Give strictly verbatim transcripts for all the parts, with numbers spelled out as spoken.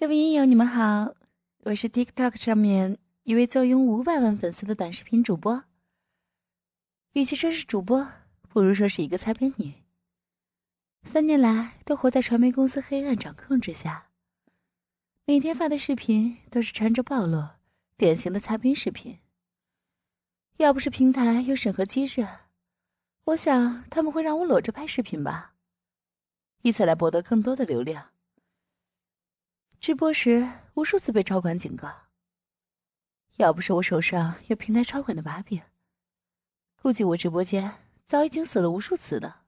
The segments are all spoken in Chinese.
各位音友，你们好，我是 TikTok 上面一位坐拥五百万粉丝的短视频主播。与其说是主播，不如说是一个擦边女。三年来都活在传媒公司黑暗掌控之下，每天发的视频都是穿着暴露，典型的擦边视频。要不是平台有审核机制，我想他们会让我裸着拍视频吧，以此来博得更多的流量。直播时无数次被超管警告，要不是我手上有平台超管的把柄，估计我直播间早已经死了无数次了。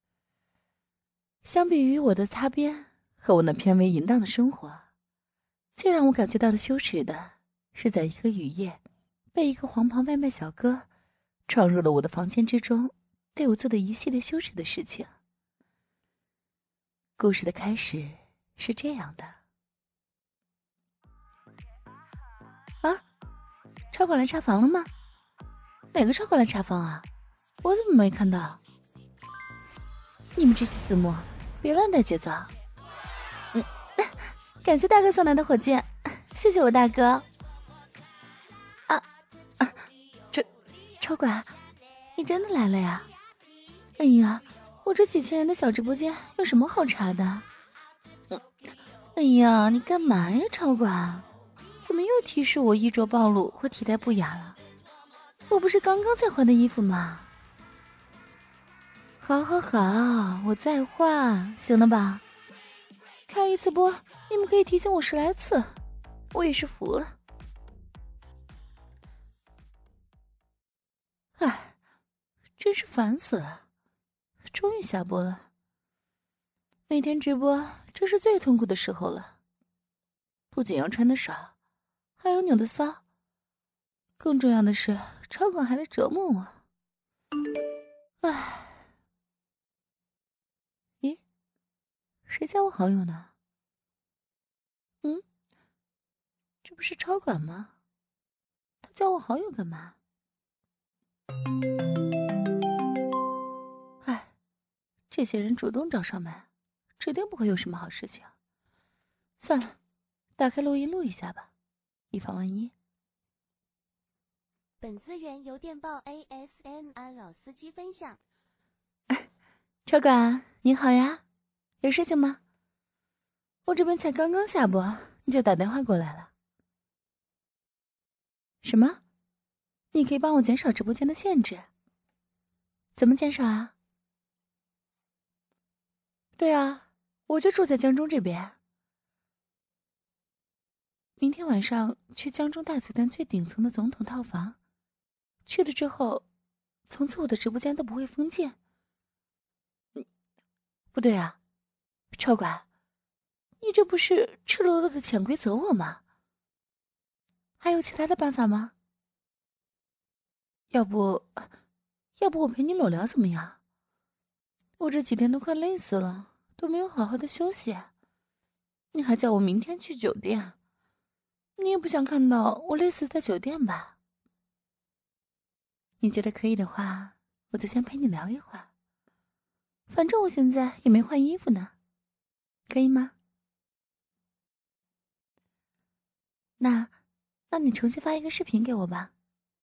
相比于我的擦边和我那偏微淫荡的生活，最让我感觉到的羞耻的是在一个雨夜被一个黄袍外卖小哥闯入了我的房间之中，对我做的一系列羞耻的事情。故事的开始是这样的。啊，超管来查房了吗？哪个超管来查房啊？我怎么没看到？你们这些字幕别乱带节奏。嗯，感谢大哥送来的火箭，谢谢我大哥。啊啊，这超管，你真的来了呀？哎呀，我这几千人的小直播间有什么好查的？嗯，哎呀，你干嘛呀，超管？怎么又提示我衣着暴露或体态不雅了？我不是刚刚在换的衣服吗？好好好，我在换，行了吧？开一次播，你们可以提醒我十来次，我也是服了。唉，真是烦死了，终于下播了。每天直播，这是最痛苦的时候了。不仅要穿得少，还有扭的骚，更重要的是超管还来折磨我。唉，咦，谁加我好友呢？嗯，这不是超管吗？他加我好友干嘛？唉，这些人主动找上门，指定不会有什么好事情。算了，打开录音录一下吧，以防万一。 本资源由电报 A S M R 老司机分享。 超管，你好呀，有事情吗？我这边才刚刚下播，你就打电话过来了。什么？你可以帮我减少直播间的限制？怎么减少啊？对啊，我就住在江中这边。明天晚上去江中大酒店最顶层的总统套房，去了之后，从此我的直播间都不会封禁。嗯，不对啊，超管，你这不是赤裸裸的潜规则我吗？还有其他的办法吗？要不，要不我陪你裸聊怎么样？我这几天都快累死了，都没有好好的休息。你还叫我明天去酒店，你也不想看到我累死在酒店吧？你觉得可以的话，我就先陪你聊一会儿。反正我现在也没换衣服呢，可以吗？那，那你重新发一个视频给我吧。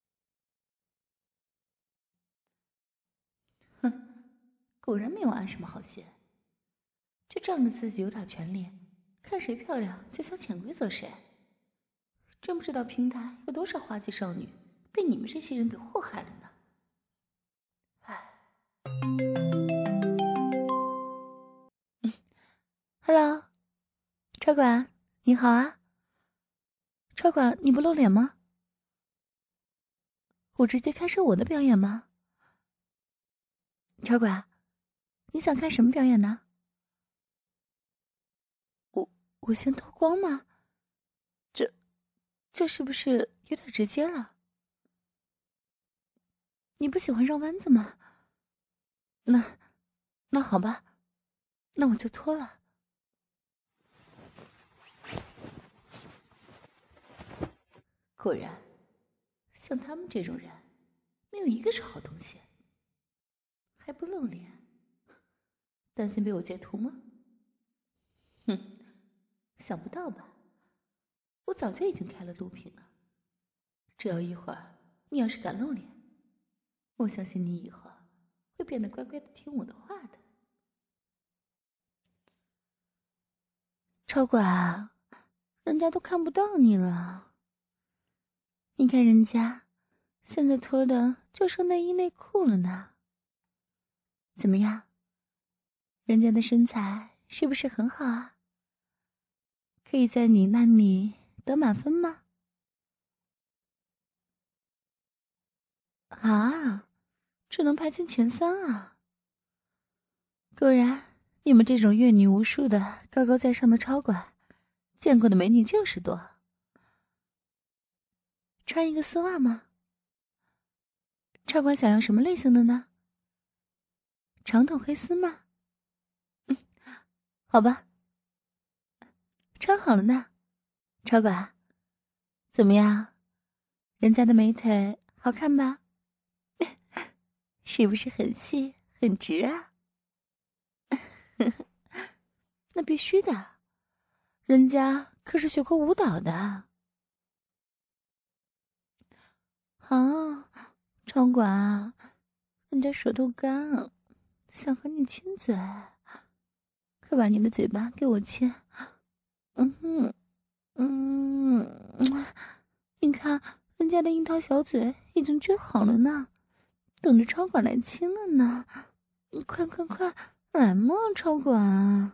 哼，果然没有安什么好心，就仗着自己有点权利，看谁漂亮就想潜规则谁。真不知道平台有多少花季少女被你们这些人给祸害了呢。唉。嗯 ，Hello， 超管，你好啊。超管，你不露脸吗？我直接开设我的表演吗？超管，你想看什么表演呢？我我先脱光吗？这这是不是有点直接了？你不喜欢绕弯子吗？那那好吧，那我就脱了。果然，像他们这种人，没有一个是好东西。还不露脸，担心被我截图吗？哼，想不到吧？ 我早就已经开了录屏了。只要一会儿你要是敢露脸，我相信你以后会变得乖乖的听我的话的。超管，人家都看不到你了。你看人家现在脱的就剩内衣内裤了呢。怎么样？人家的身材是不是很好啊？可以在你那里得满分吗？啊，只能排进前三啊！果然，你们这种阅女无数的高高在上的超管，见过的美女就是多。穿一个丝袜吗？超管想要什么类型的呢？长筒黑丝吗？嗯，好吧。穿好了呢，超管。怎么样？人家的美腿好看吧？是不是很细很直啊？那必须的，人家可是学过舞蹈的。啊，超管，人家舌头干，想和你亲嘴，快把你的嘴巴给我亲。嗯哼，嗯，你看人家的樱桃小嘴已经撅好了呢，等着超管来亲了呢。快快快来嘛，超管！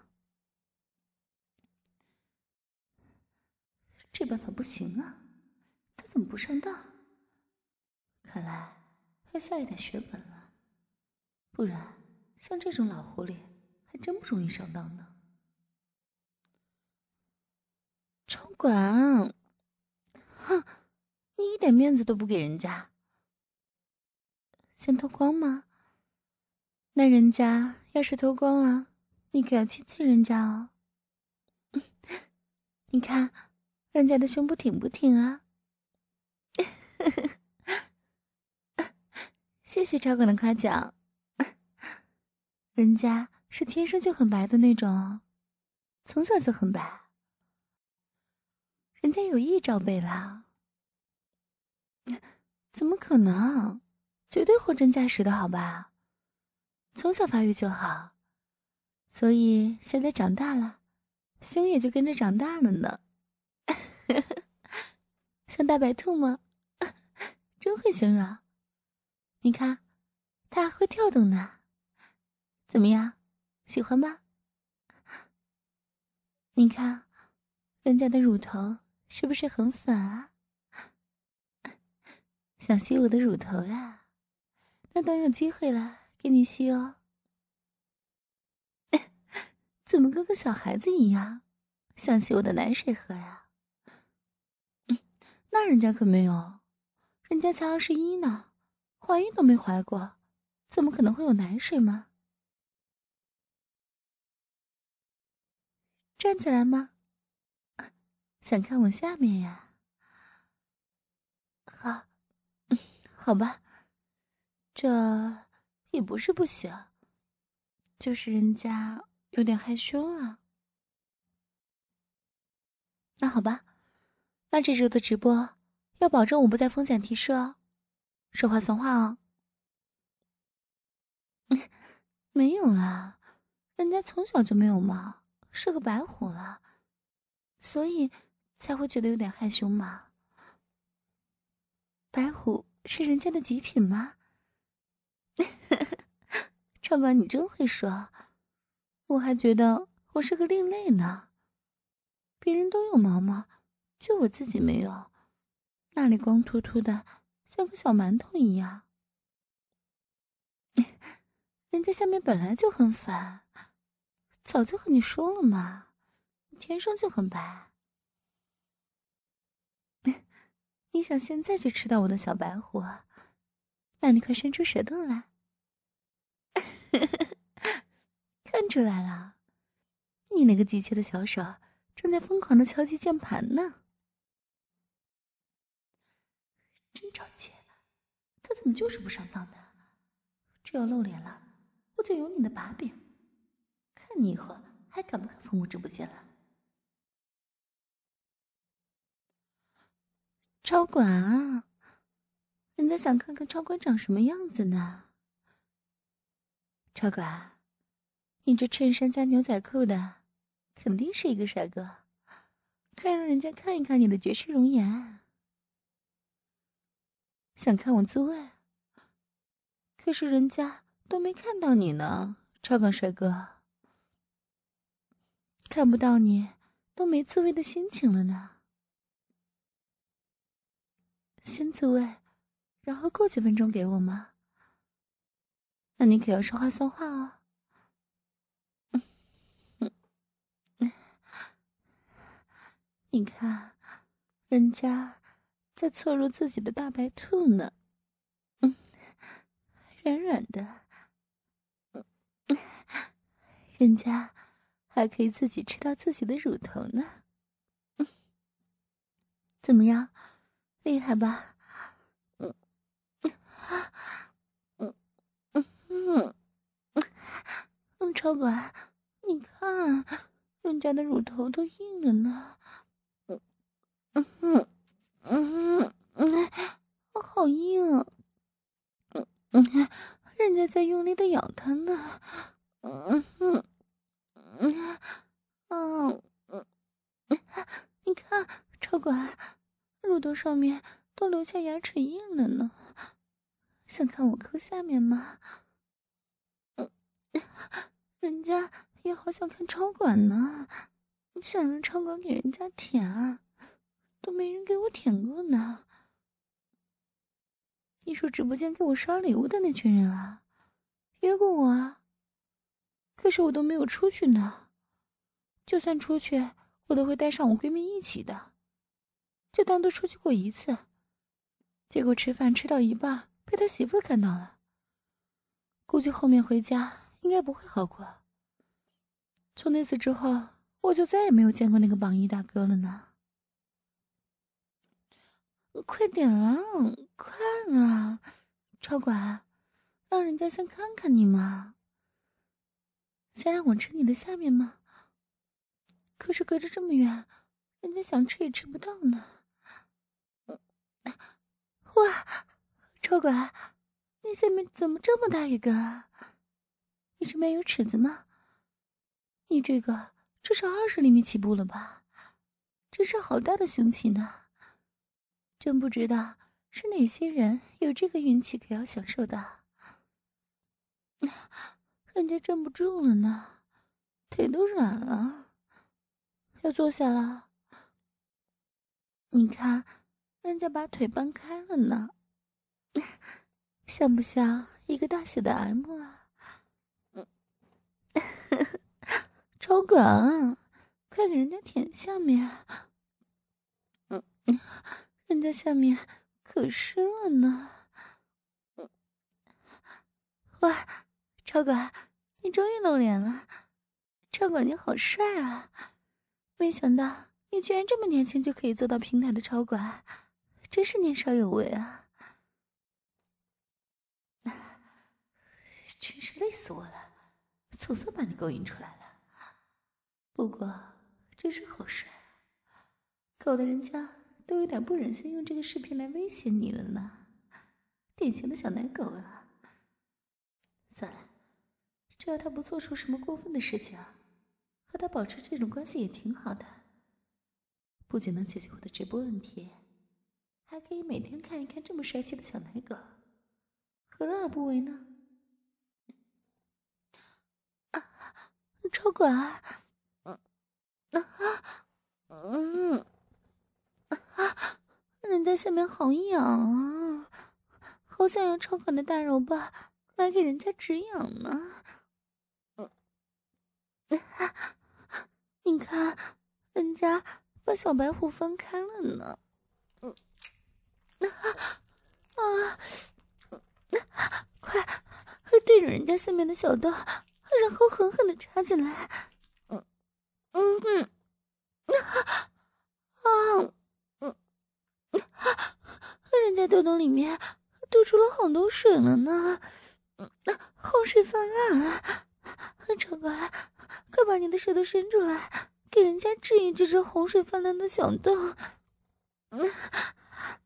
这办法不行啊，他怎么不上当？看来要下一点血本了，不然像这种老狐狸还真不容易上当呢。超管，哼，你一点面子都不给人家。先脱光吗？那人家要是脱光了，你可要亲亲人家哦。你看人家的胸部挺不挺啊？谢谢超管的夸奖。人家是天生就很白的那种，从小就很白。人家有一罩杯啦。怎么可能？绝对货真价实的好吧？从小发育就好，所以现在长大了，胸也就跟着长大了呢。像大白兔吗？真会形容。你看，它还会跳动呢。怎么样，喜欢吗？你看，人家的乳头是不是很粉啊？想吸我的乳头呀？那等有机会了，给你吸哦。怎么跟个小孩子一样，想吸我的奶水喝呀？嗯，那人家可没有，人家才二十一呢，怀孕都没怀过，怎么可能会有奶水吗？站起来吗？想看我下面呀？好，嗯，好吧，这也不是不行，就是人家有点害羞啊。那好吧，那这周的直播要保证我不再风险提示哦，说话算话哦。没有啦，人家从小就没有毛，是个白虎了，所以才会觉得有点害羞嘛。白虎是人家的极品吗？超管你真会说，我还觉得我是个另类呢。别人都有毛毛，就我自己没有，那里光秃秃的，像个小馒头一样。人家下面本来就很粉，早就和你说了嘛，天生就很白。你想现在就吃到我的小白虎，那你快伸出舌头来。看出来了，你那个急切的小手正在疯狂的敲击键盘呢。真着急，他怎么就是不上当呢？这要露脸了，我就有你的把柄，看你以后还敢不敢封我直播间了。 超管啊，人家想看看超管长什么样子呢。超管，你这衬衫加牛仔裤的，肯定是一个帅哥，快让人家看一看你的绝世容颜。想看我自慰？可是人家都没看到你呢，超管帅哥。看不到你，都没自慰的心情了呢。先自慰，然后过几分钟给我吗？那你可要说话算话哦。你看，人家在搓揉自己的大白兔呢，嗯，软软的，嗯，人家还可以自己吃到自己的乳头呢，嗯，怎么样，厉害吧？嗯，嗯嗯嗯嗯，超管，你看，人家的乳头都硬了呢，嗯嗯嗯。嗯嗯，好硬，嗯嗯，人家在用力的咬它呢，嗯嗯嗯嗯嗯，你看，超管，乳头上面都留下牙齿印了呢，想看我抠下面吗？嗯，人家也好想看超管呢，想让超管给人家舔，都没人给我舔过呢。你说直播间给我刷礼物的那群人啊，约过我啊，可是我都没有出去呢。就算出去，我都会带上我闺蜜一起的，就单独出去过一次。结果吃饭吃到一半，被他媳妇看到了，估计后面回家应该不会好过。从那次之后，我就再也没有见过那个榜一大哥了呢。快点啊，快啊，超管，让人家先看看你嘛。先让我吃你的下面吗？可是隔着这么远，人家想吃也吃不到呢。哇，超管，你下面怎么这么大一个啊？你是没有尺子吗？你这个至少二十厘米起步了吧？真是好大的凶器呢！真不知道是哪些人有这个运气，可要享受的。人家站不住了呢，腿都软了，要坐下了。你看，人家把腿搬开了呢，像不像一个大写的 M 啊？嗯，超管，快给人家舔下面。嗯，人家下面可深了呢。嗯，哇，超管，你终于露脸了！超管你好帅啊！没想到你居然这么年轻就可以做到平台的超管，真是年少有为啊！真是累死我了，总算把你勾引出来了。不过真是好帅，搞得人家都有点不忍心用这个视频来威胁你了呢。典型的小奶狗啊！算了，只要他不做出什么过分的事情，和他保持这种关系也挺好的。不仅能解决我的直播问题，还可以每天看一看这么帅气的小奶狗，何乐而不为呢？啊，超管，嗯啊，嗯啊，人家下面好痒啊，好想要超管的大肉棒来给人家止痒呢。嗯，啊，你看，人家把小白虎翻开了呢。嗯，啊啊，快，快对着人家下面的小洞，然后狠狠的插进来。嗯嗯嗯，啊，嗯，人家洞洞里面吐出了好多水了呢，嗯，洪水泛滥了。超管，快把你的舌头伸出来，给人家治一治这洪水泛滥的小洞。嗯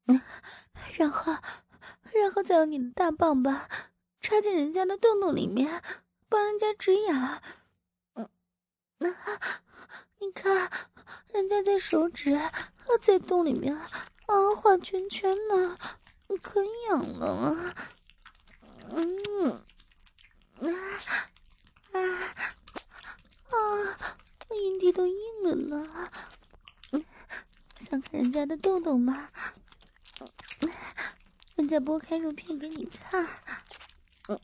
然后，然后再用你的大棒棒插进人家的洞洞里面，帮人家止痒。嗯，啊，你看，人家在手指在洞里面啊画圈圈呢，可痒了。嗯，啊啊啊，阴蒂都硬了呢。想看人家的洞洞吗？人家剥开肉片给你看。嗯，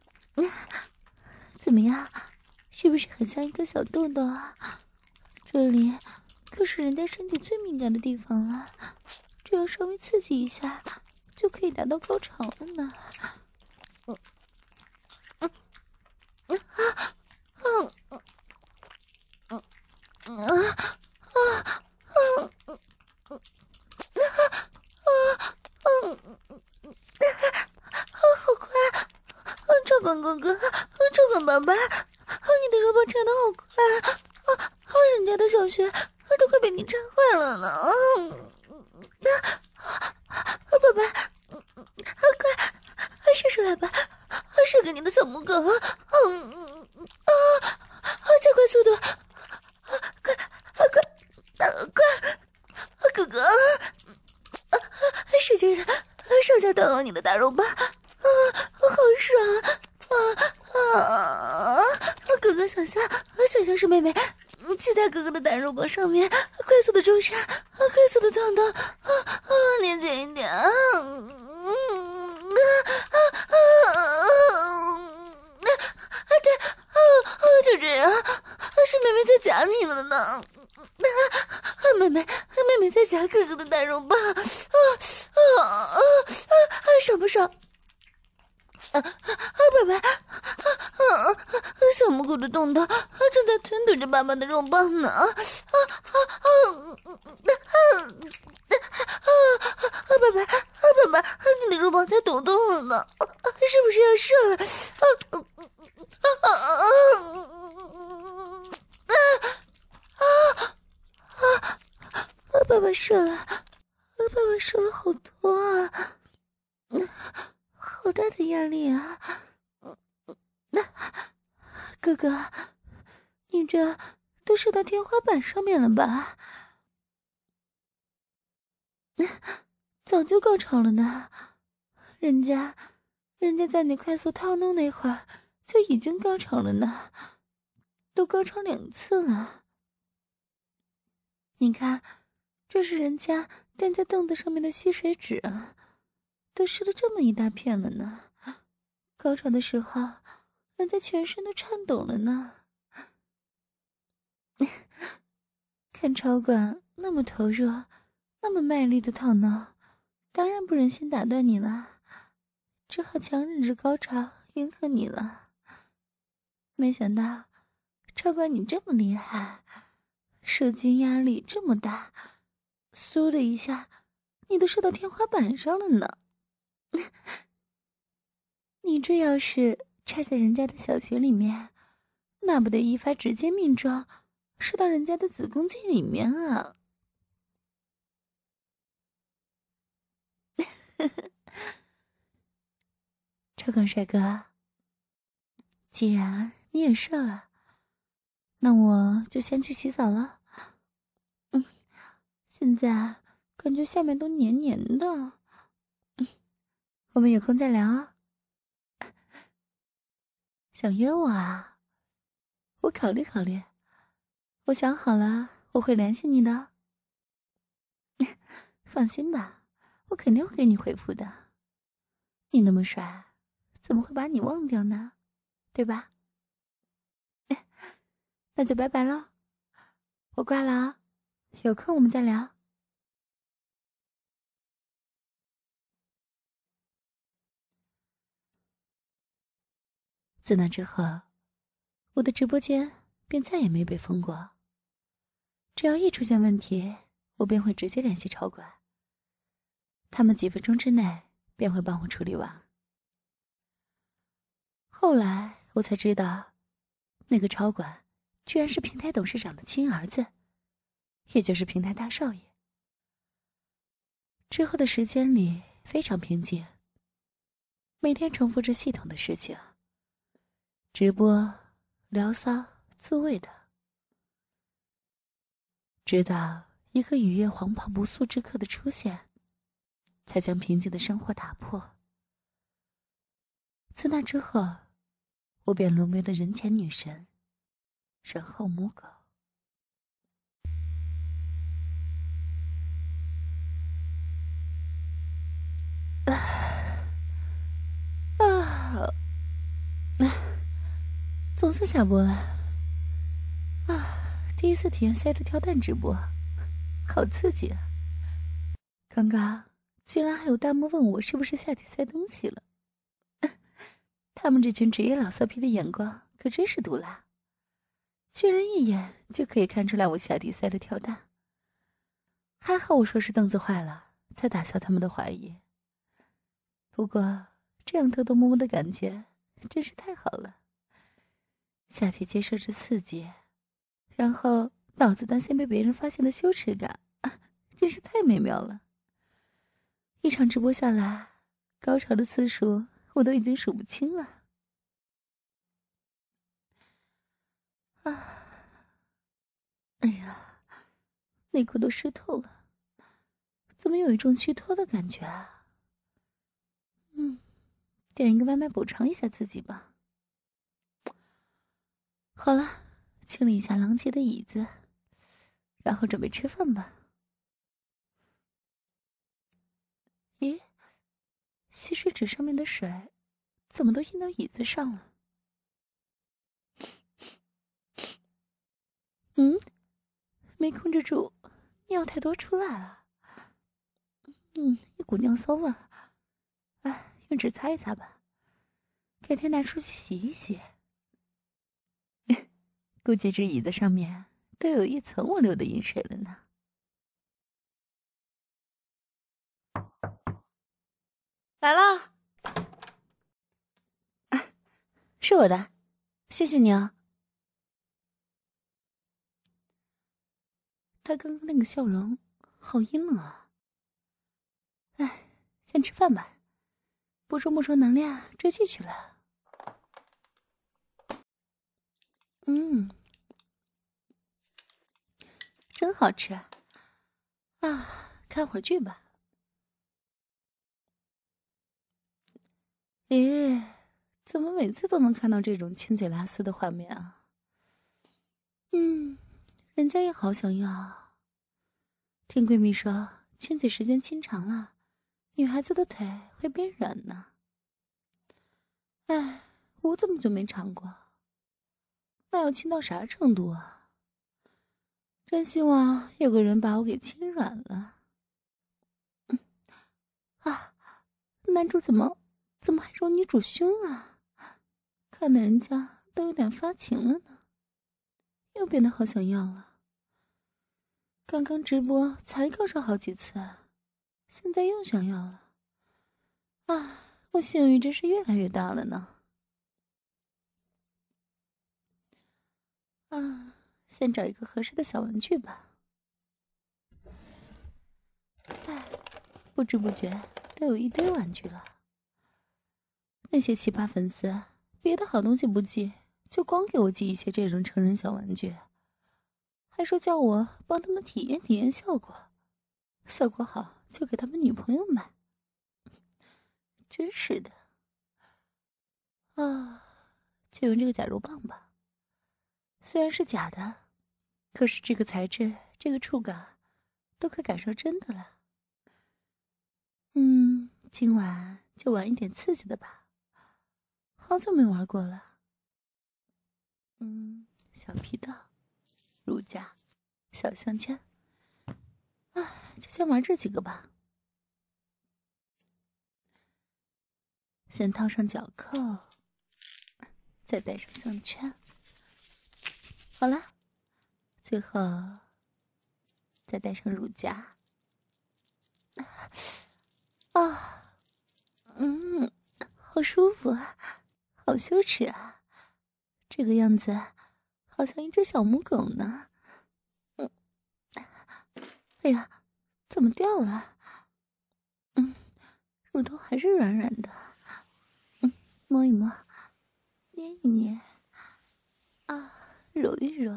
怎么样？是不是很像一个小豆豆啊？这里可是人家身体最敏感的地方了，只要稍微刺激一下，就可以达到高潮了呢。嗯嗯嗯啊嗯嗯嗯啊啊嗯嗯啊嗯嗯好快！超管哥哥，超管爸爸，你的肉包插的好快啊！啊，人家的小穴都快被你插坏了呢！啊，爸爸，快射出来吧，射给你的小母狗！嗯啊啊，加快速度！快快快快，哥哥！使劲的上下捣弄你的大肉棒，啊，好爽！啊啊！哥哥想象，想象是妹妹骑在哥哥的大肉棒上面，快速的抽插，快速的烫到，啊啊！连接一点，啊啊啊啊！对，啊啊，就这样，是妹妹在夹你了呢。啊，妹妹，妹妹在夹哥哥的大肉棒，啊啊啊啊！爽不爽？啊啊！爸爸，啊啊！小母狗的洞洞正在吞吐着爸爸的肉棒呢！啊啊啊啊！啊啊！爸爸，爸爸，你的肉棒在抖动了呢，是不是要射了？啊啊啊啊！啊啊！爸爸射了，爸爸射了好多啊！好大的压力啊！那哥哥，你这都射到天花板上面了吧？早就高潮了呢，人家，人家在你快速套弄那会儿就已经高潮了呢，都高潮两次了。你看，这是人家垫在凳子上面的吸水纸啊，都湿了这么一大片了呢。高潮的时候，人家全身都颤抖了呢。看超管那么投入，那么卖力的套弄，当然不忍心打断你了，只好强忍着高潮迎合你了。没想到超管你这么厉害，射精压力这么大，嗖的一下你都射到天花板上了呢。你这要是插在人家的小穴里面，那不得一发直接命中，射到人家的子宫颈里面啊！超管帅哥，既然你也射了，那我就先去洗澡了。嗯，现在感觉下面都黏黏的，嗯，我们有空再聊啊。想约我啊？我考虑考虑，我想好了，我会联系你的。放心吧，我肯定会给你回复的。你那么帅，怎么会把你忘掉呢？对吧？那就拜拜了，我挂了啊，有空我们再聊。自那之后，我的直播间便再也没被封过。只要一出现问题，我便会直接联系超管，他们几分钟之内便会帮我处理完。后来我才知道，那个超管居然是平台董事长的亲儿子，也就是平台大少爷。 之后的时间里非常平静，每天重复着系统的事情，直播、聊骚、自慰的，直到一个雨夜黄袍不速之客的出现，才将平静的生活打破。自那之后，我便沦为了人前女神，人后母狗。啊啊！总算下播了啊！第一次体验塞着跳蛋直播，好刺激啊！刚刚居然还有弹幕问我是不是下体塞东西了。他们这群职业老色批的眼光可真是毒辣，居然一眼就可以看出来我下体塞了跳蛋。还好我说是凳子坏了，才打消他们的怀疑。不过这样偷偷摸摸的感觉真是太好了，下体接受着刺激，然后脑子担心被别人发现的羞耻感，啊，真是太美妙了。一场直播下来，高潮的次数我都已经数不清了。啊，哎呀，内裤都湿透了，怎么有一种虚脱的感觉啊？嗯，点一个外卖补偿一下自己吧。好了，清理一下狼藉的椅子，然后准备吃饭吧。咦，洗水纸上面的水怎么都印到椅子上了？嗯，没控制住，尿太多出来了。嗯，一股尿骚味儿。哎，用纸擦一擦吧，改天拿出去洗一洗。估计这椅子上面都有一层我流的饮水了呢。来了，啊，是我的，谢谢你啊。他刚刚那个笑容好阴冷啊。哎，先吃饭吧，补充补充能量，追剧去了。嗯，真好吃啊！看会儿剧吧。咦，怎么每次都能看到这种亲嘴拉丝的画面啊？嗯，人家也好想要。听闺蜜说，亲嘴时间亲长了，女孩子的腿会变软呢。哎，我怎么就没尝过？那要亲到啥程度啊？真希望有个人把我给亲软了。嗯啊，男主怎么怎么还揉女主胸啊？看得人家都有点发情了呢，又变得好想要了。刚刚直播才高潮好几次，现在又想要了。啊，我性欲真是越来越大了呢。啊，先找一个合适的小玩具吧。哎，不知不觉都有一堆玩具了。那些奇葩粉丝，别的好东西不寄，就光给我寄一些这种成人小玩具，还说叫我帮他们体验体验效果，效果好就给他们女朋友买。真是的。啊，就用这个假肉棒吧。虽然是假的，可是这个材质，这个触感，都快赶上真的了。嗯，今晚就玩一点刺激的吧，好久没玩过了。嗯，小皮道、乳夹、小项圈，啊，就先玩这几个吧。先套上脚扣，再戴上项圈。好了，最后再戴上乳夹。啊，嗯，好舒服啊，好羞耻啊，这个样子好像一只小母狗呢。嗯，哎呀，怎么掉了？ 嗯，乳头还是软软的。嗯，摸一摸，捏一捏，啊，揉一揉。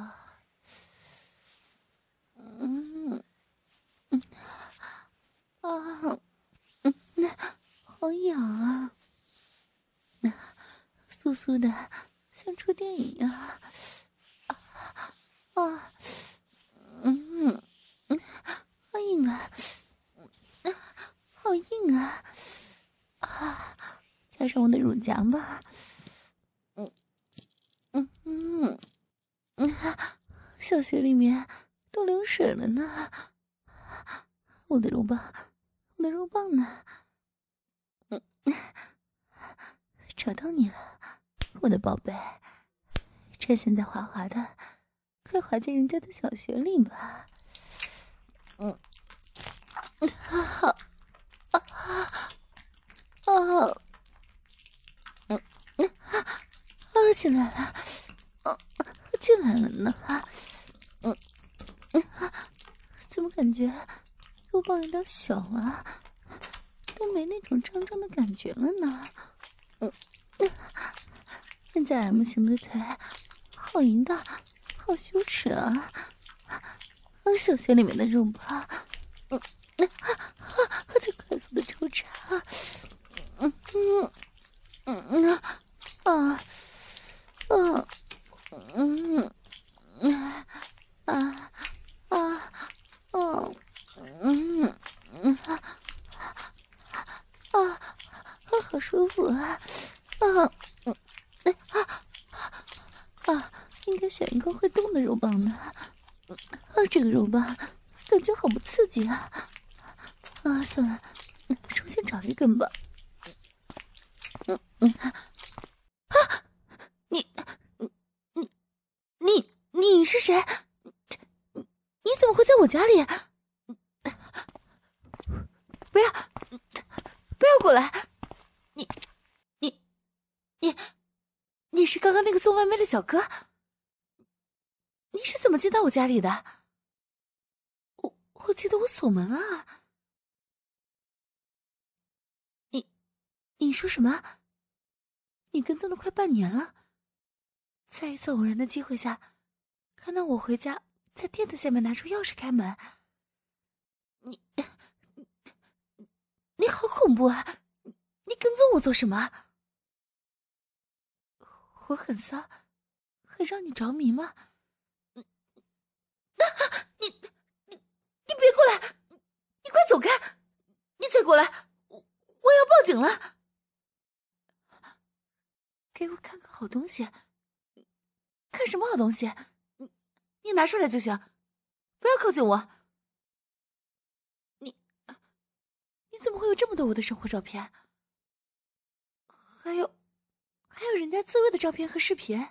嗯嗯啊嗯，好痒啊！酥酥的，像触电一样。啊，嗯嗯，好硬啊！好硬啊！啊，加上我的乳夹吧。嗯嗯嗯嗯，小穴里面都流水了呢。我的肉棒，我的肉棒呢？嗯，找到你了，我的宝贝。趁现在滑滑的，快滑进人家的小穴里吧。嗯，好，啊啊，嗯嗯啊，进来了，啊，进来了呢。嗯嗯，怎么感觉肉棒有点小了，都没那种胀胀的感觉了呢？嗯嗯，人家 M 型的腿好淫荡，好羞耻啊！啊，小穴里面的肉棒，嗯嗯啊，在快速的抽插，嗯嗯嗯啊啊啊嗯啊啊啊嗯嗯嗯啊啊，好舒服啊啊嗯啊，应该选一个会动的肉棒呢。啊，这个肉棒感觉好不刺激啊！啊，算了，重新找一根吧。嗯嗯啊，你你你你你是谁？你怎么会在我家里？不要不要过来！你你你你是刚刚那个送外卖的小哥？你是怎么进到我家里的？我我记得我锁门了。你你说什么？你跟踪了快半年了，在一次偶然的机会下，看到我回家，在垫子下面拿出钥匙开门。你你好恐怖啊！你跟踪我做什么？我很骚，很让你着迷吗？你你你别过来！你快走开！你再过来，我我要报警了！给我看个好东西！看什么好东西？你你拿出来就行，不要靠近我！你你怎么会有这么多我的生活照片？还有还有人家自慰的照片和视频？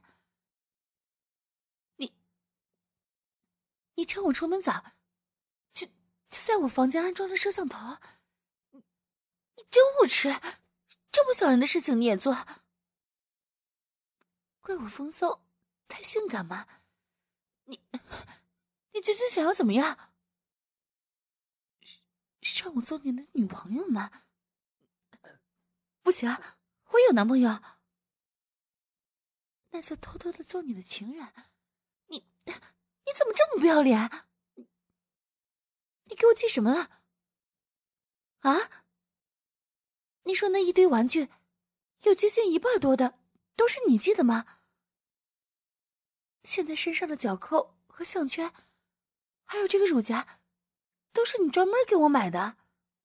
你你趁我出门早，就就在我房间安装了摄像头？你你真无耻！这么小人的事情你也做？怪我风骚，太性感吗？你你究竟想要怎么样？让我做你的女朋友吗？不行，我有男朋友。那就偷偷的做你的情人。你你怎么这么不要脸？你给我寄什么了？啊？你说那一堆玩具，有接近一半多的都是你寄的吗？现在身上的脚扣和项圈，还有这个乳夹，都是你专门给我买的。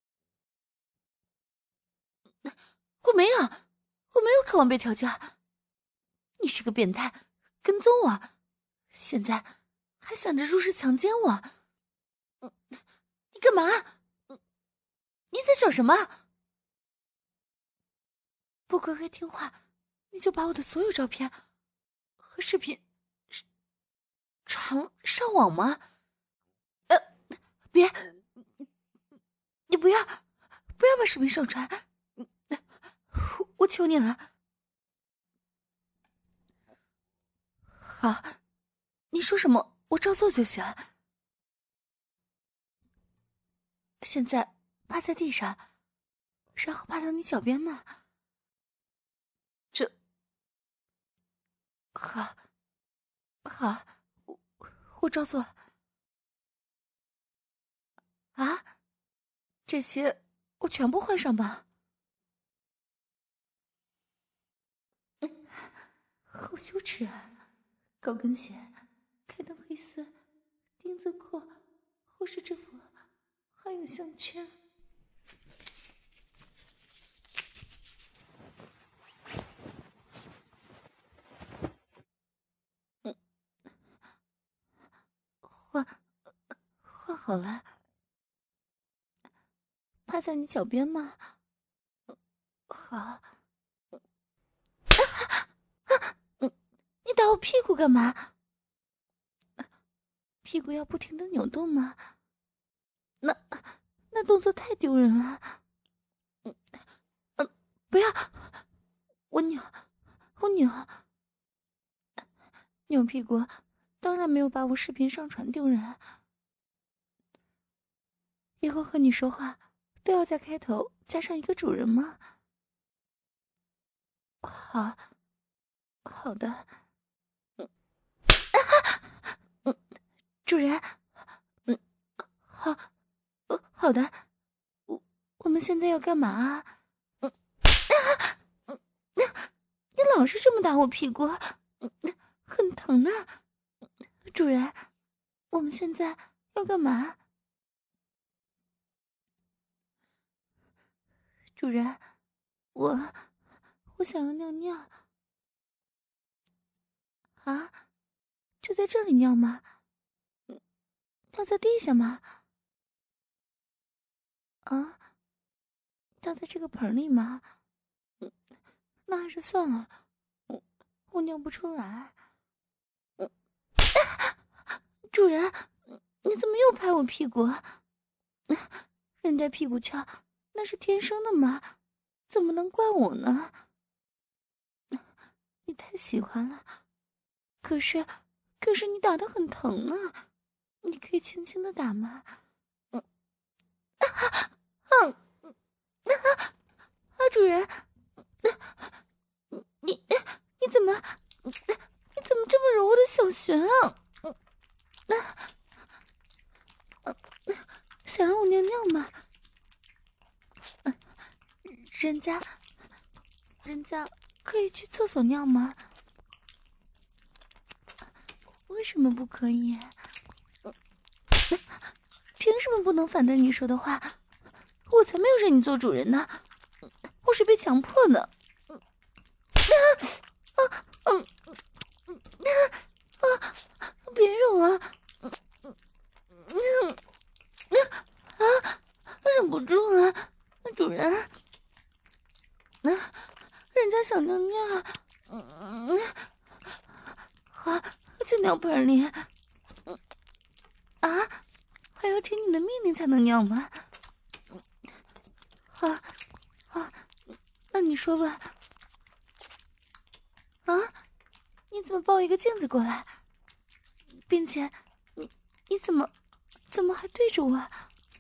我没有，我没有渴望被调教。你是个变态，跟踪我，现在还想着入室强奸我。嗯，你干嘛？你在找什么？不乖乖听话，你就把我的所有照片和视频传上网吗？呃，别，你不要，不要把视频上传，我我求你了。好，你说什么我照做就行。现在趴在地上， 然后趴到你脚边吗？这好，好，我我照做。啊，这些我全部换上吧。好羞耻啊！高跟鞋、开裆黑丝、丁字裤、护士制服，还有项圈。嗯，换换好了，趴在你脚边吗？好。你打我屁股干嘛？屁股要不停的扭动吗？那那动作太丢人了。嗯嗯，不要，我扭，我扭，扭屁股，当然没有把我视频上传丢人。以后和你说话都要在开头加上一个主人吗？好，好的。嗯，嗯，主人，嗯，好，呃，好的。我我们现在要干嘛啊？嗯，嗯，你老是这么打我屁股，嗯，很疼的。主人，我们现在要干嘛？主人，我我想要尿尿。啊，就在这里尿吗？尿在地下吗？啊，尿在这个盆里吗？嗯，那还是算了，我我尿不出来。嗯，主人，你怎么又拍我屁股？人带屁股翘那是天生的嘛，怎么能怪我呢？你太喜欢了，可是可是你打得很疼呢，你可以轻轻的打吗？嗯，啊，啊，主人，你你怎么你怎么这么揉我的小穴啊？嗯，想让我尿尿吗？人家人家可以去厕所尿吗？为什么不可以？凭什么不能反对你说的话？我才没有认你做主人呢，我是被强迫的。嗯啊嗯嗯啊，别揉啊！嗯嗯啊，忍不住了，主人。那、啊、人家想尿尿，嗯，好，就尿盆里。嗯啊，还要听你的命令才能尿吗？好，好，那你说吧。啊，你怎么抱一个镜子过来，并且你你怎么怎么还对着我？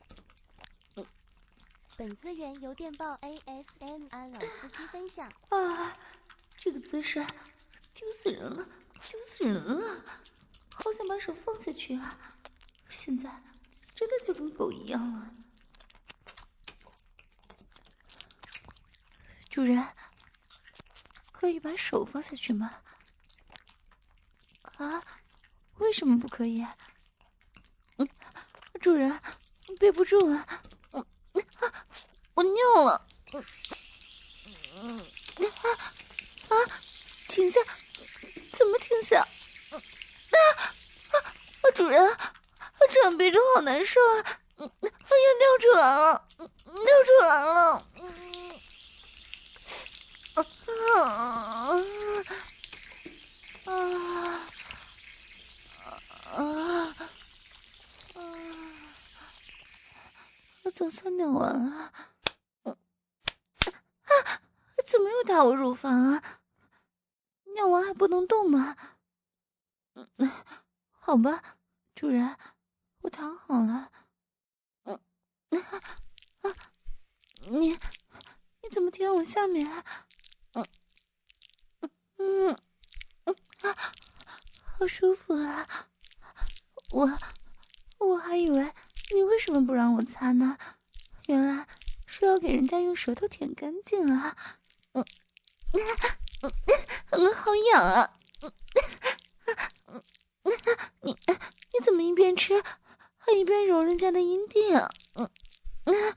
本资源由电报 A S M R 老司机分享。 啊，这个姿势丢死人了，丢死人了！好想把手放下去啊！现在真的就跟狗一样了。主人，可以把手放下去吗？啊，为什么不可以？嗯，主人，憋不住了，嗯，啊，我尿了。嗯嗯啊啊！停下！怎么停下？啊啊！主人，这样憋着好难受啊！嗯，又尿出来了，尿出来了。嗯啊啊啊啊！我总算尿完了。嗯啊！怎么又打我乳房啊？尿完还不能动吗？嗯，好吧，主人，我躺好了。嗯啊啊！你你怎么舔我下面啊？嗯嗯嗯啊，好舒服啊！我我还以为你为什么不让我擦呢？原来是要给人家用舌头舔干净啊！嗯嗯嗯，好痒啊！嗯嗯嗯，你你怎么一边吃还一边揉人家的阴蒂啊？嗯嗯。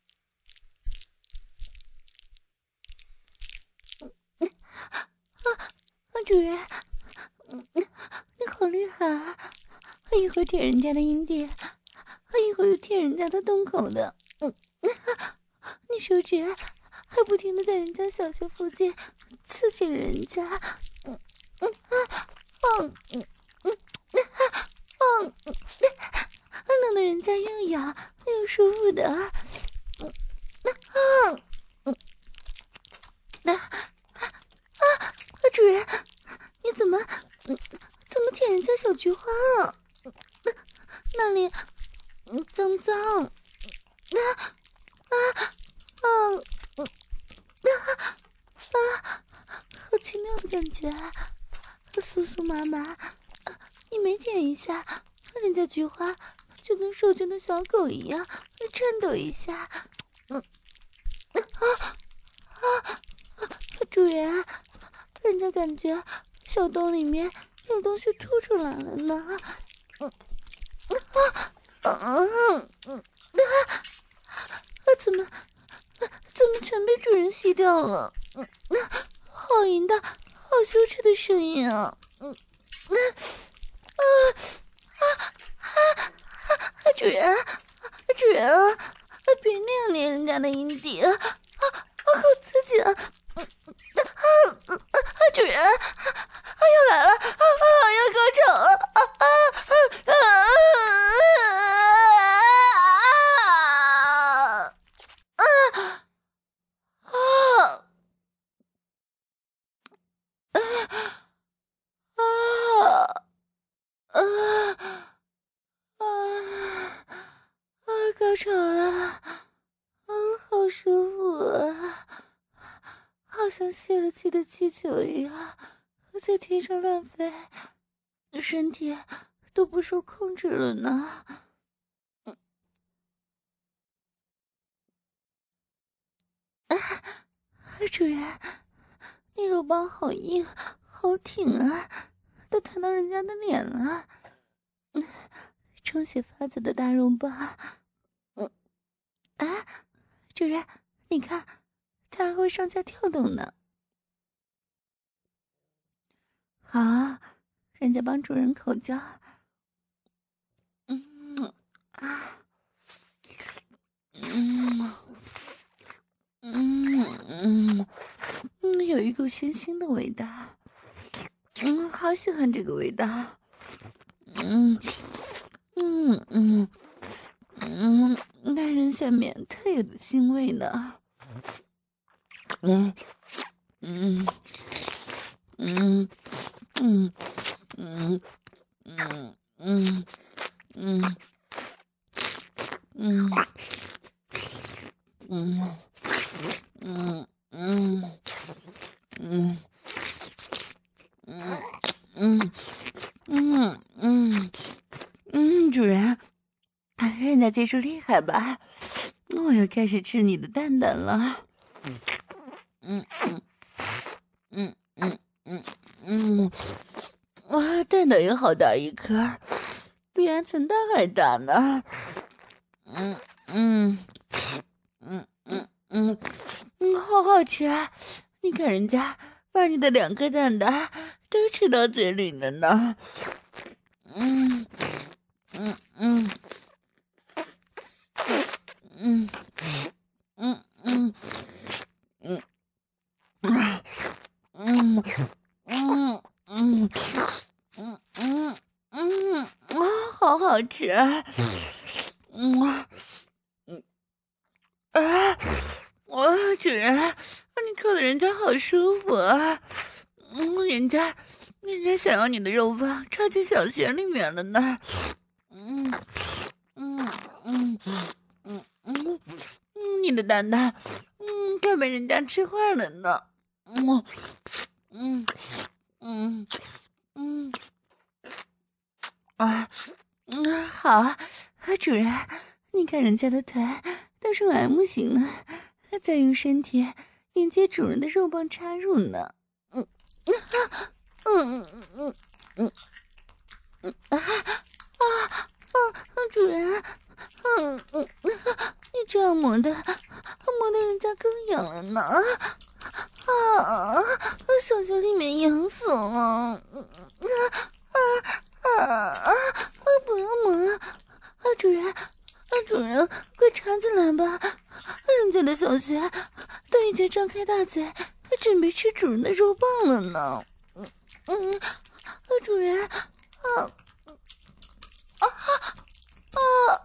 啊，主人，嗯，你好厉害啊！一会儿舔人家的阴蒂，一会儿又舔人家的洞口的，嗯，你手指还不停的在人家小穴附近刺激人家，嗯嗯嗯嗯嗯嗯嗯，弄得人家又痒又舒服的，嗯嗯嗯啊啊！主人，你怎么，嗯，怎么舔人家小菊花了？那那里，嗯，脏脏，啊啊啊嗯啊啊！好奇妙的感觉，酥酥麻麻。你每舔一下，人家菊花就跟受惊的小狗一样颤抖一下。嗯啊啊！主人，人家感觉小洞里面有东西吐出来了呢。嗯啊嗯嗯啊！怎么怎么全被主人吸掉了？嗯啊，好淫荡，好羞耻的声音啊！嗯啊啊啊啊！主人，主人啊，别那样捏人家的阴蒂啊！啊，好刺激啊！嗯啊啊啊！主人，啊要来了！啊啊要高潮了！啊啊啊啊！高潮了，嗯，好舒服啊，好像泄了气的气球一样，在天上乱飞，身体都不受控制了呢。嗯啊，主人，你肉棒好硬，好挺啊，都弹到人家的脸了。嗯，充血发紫的大肉棒。嗯啊，主人，你看，它还会上下跳动呢。好，人家帮主人口交。嗯啊，嗯嗯嗯嗯，有一股腥腥的味道。嗯，好喜欢这个味道。嗯嗯嗯嗯，男人下面特有的腥味呢。嗯嗯嗯嗯嗯嗯嗯嗯嗯嗯嗯嗯嗯嗯嗯嗯嗯，主人，人家技术厉害吧？我要开始吃你的蛋蛋了。嗯嗯嗯嗯嗯嗯，哇，蛋蛋也好大一颗，比鹌鹑蛋还大呢。嗯嗯嗯嗯嗯嗯，好好吃啊！你看人家把你的两颗蛋蛋都吃到嘴里了呢。嗯嗯嗯嗯嗯嗯嗯啊嗯嗯嗯嗯嗯嗯啊，好好吃啊！嗯嗯啊，我主人，你扣的人家好舒服啊！嗯，人家人家想要你的肉棒插进小穴里面了呢。嗯嗯嗯嗯嗯嗯，你的蛋蛋，嗯，看快被人家吃坏了呢。嗯嗯嗯嗯啊嗯，好啊，主人，你看人家的腿都成 M 型了，再用身体迎接主人的肉棒插入呢。嗯嗯嗯嗯嗯啊啊啊！主人，嗯嗯，你这样磨的，磨得人家更痒了呢。啊！小穴里面痒死了！啊啊啊啊！不要磨了，啊主人，啊主人，快插进来吧！人家的小穴都已经张开大嘴，准备吃主人的肉棒了呢。嗯嗯，啊主人，啊啊啊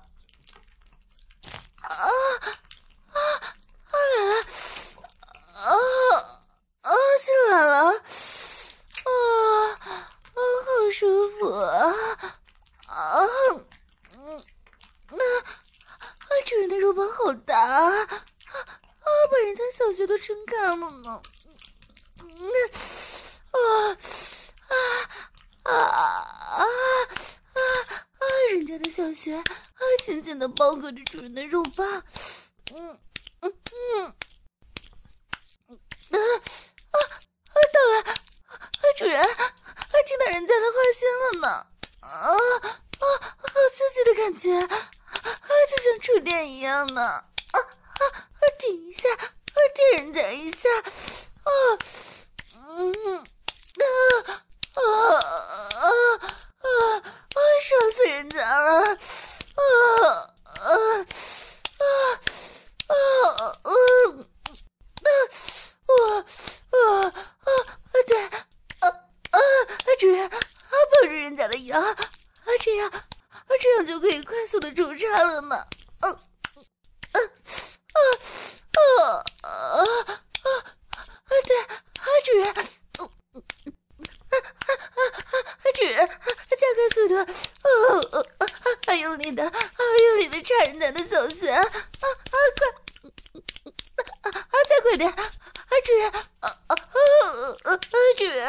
啊啊啊来了！啊啊进来了！啊啊好舒服啊！啊嗯那啊主人的肉棒好大啊！啊把人家小穴都撑开了呢！那啊啊啊啊啊啊！人家的小穴啊紧紧的包裹着主人的肉棒，嗯嗯嗯。啊啊啊！到了，啊主人，啊听到人家的花心了呢！啊啊，好刺激的感觉，啊就像触电一样呢！啊啊啊！顶一下，啊电人家一下，啊嗯啊啊啊啊啊！爽死人家了！啊啊啊啊嗯。啊我啊啊对啊啊主人啊抱着人家的腰啊这样啊这样就可以快速的出插了呢。嗯啊啊啊啊啊啊对啊主人，嗯啊啊啊主人加快速度，啊啊啊用力的啊用力的插人家的小穴啊啊快！啊！再快点！啊，主人！啊啊啊啊！主人！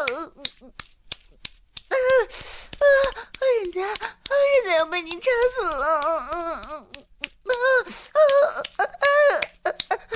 啊啊！人家啊，人家要被你插死了！啊啊啊啊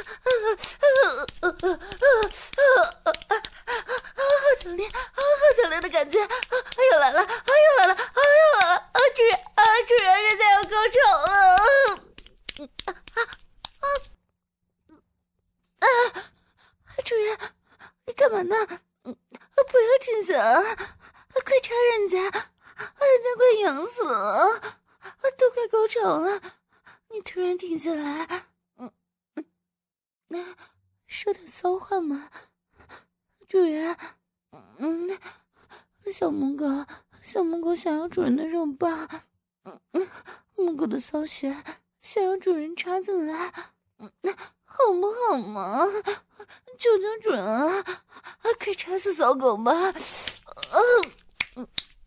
啊！好强烈！啊，好强烈的感觉！啊，又来了！啊，又来了！啊，又来了！啊，主人！啊，主人！人家要高潮了！啊啊啊！啊！主人，你干嘛呢？嗯，不要停下啊！快插人家，人家快痒死了，都快高潮了，你突然停下来，嗯嗯，那说点骚话嘛，主人。嗯，小母狗，小母狗想要主人的肉棒，嗯，母狗的骚穴想要主人插进来，嗯。好不好嘛？求求准啊！快插死骚狗吧！啊啊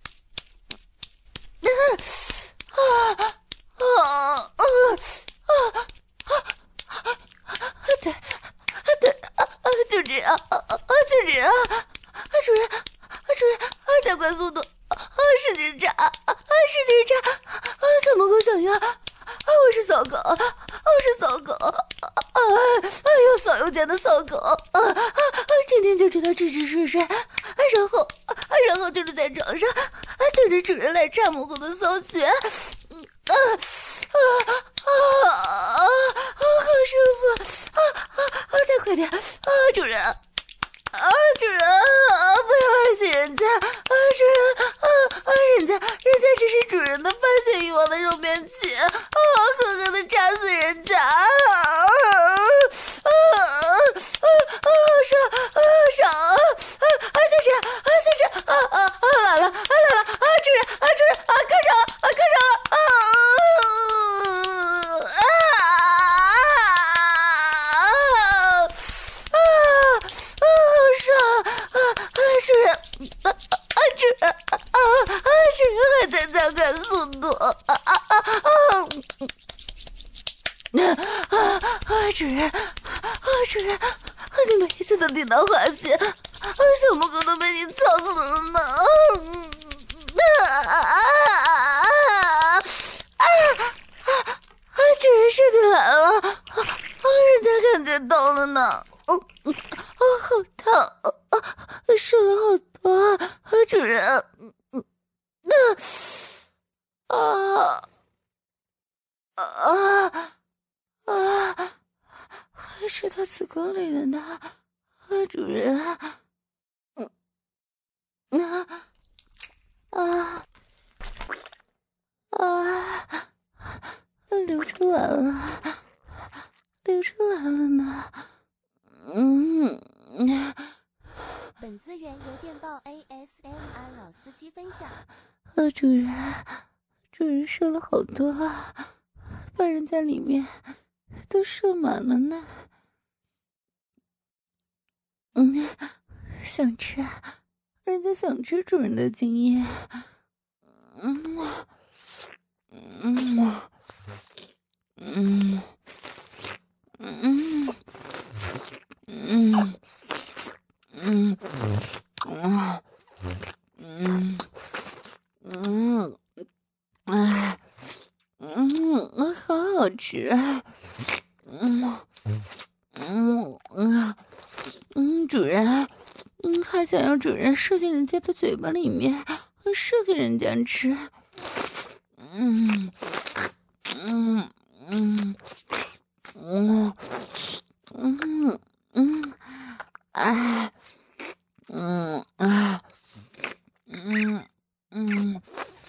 啊啊啊啊！对对啊啊！就这样啊啊！就这样啊！主人啊主人啊！加快速度啊！使劲插啊！使劲插啊！小母狗想要啊！我是骚狗，我是骚狗。啊！又骚又贱的骚狗啊！啊！天天就知道吃吃睡睡，然后，然后就是在床上对着主人来插母狗的骚穴，嗯啊啊啊啊！好舒服啊啊啊！再快点啊，主人！啊，主人啊，不要害死人家！啊，主人啊啊，人家人家只是主人的发泄欲望的肉便器啊！狠狠的插死人家！啊啊啊啊！爽啊爽啊！啊就这样啊就这样啊啊啊来了啊来了啊主人啊主人啊开场了啊开场了啊啊啊啊啊爽啊啊主人啊啊主人啊啊主人还在加快速度啊啊啊啊！啊啊！主人，啊主主人，你每一次都听到花谢，小母狗都被你操死了呢！啊啊啊！主人射进来了，人家感觉到了呢。哦，哦，好烫，啊，射了好多啊！主人，啊啊啊！还射到子宫里了呢，主人。嗯啊啊啊！流出来了，流出来了呢。嗯。 本资源由电报 A S M R 老司机分享。 呃，主人，主人射了好多啊，把人在里面都射满了呢。嗯，想吃，人家想吃主人的精液。嗯嗯嗯嗯嗯嗯嗯嗯嗯，哎，嗯，好好吃啊！嗯嗯嗯嗯，主人，嗯，还想要主人射进人家的嘴巴里面，射给人家吃。嗯嗯嗯嗯嗯嗯，哎，嗯啊，嗯嗯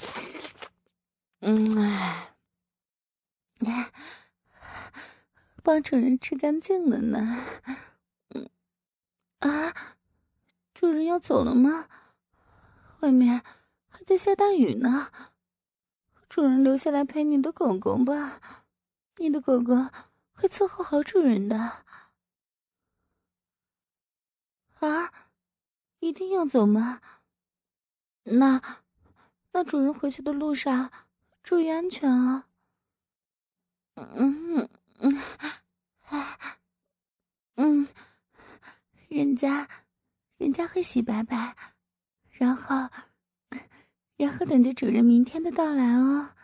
嗯，哎，帮主人吃干净了呢。嗯啊，主人要走了吗？外面还在下大雨呢。主人留下来陪你的狗狗吧，你的狗狗会伺候好主人的。啊，一定要走吗？那那主人回去的路上注意安全啊。嗯嗯嗯，人家人家会洗白白，然后然后等着主人明天的到来哦。